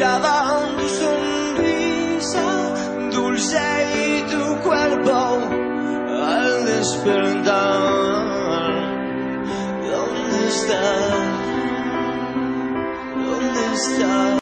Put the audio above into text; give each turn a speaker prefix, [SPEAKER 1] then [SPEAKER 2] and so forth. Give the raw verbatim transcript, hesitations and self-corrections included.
[SPEAKER 1] mirada, tu sonrisa dulce y tu cuerpo al despertar. ¿Dónde estás? ¿Dónde estás?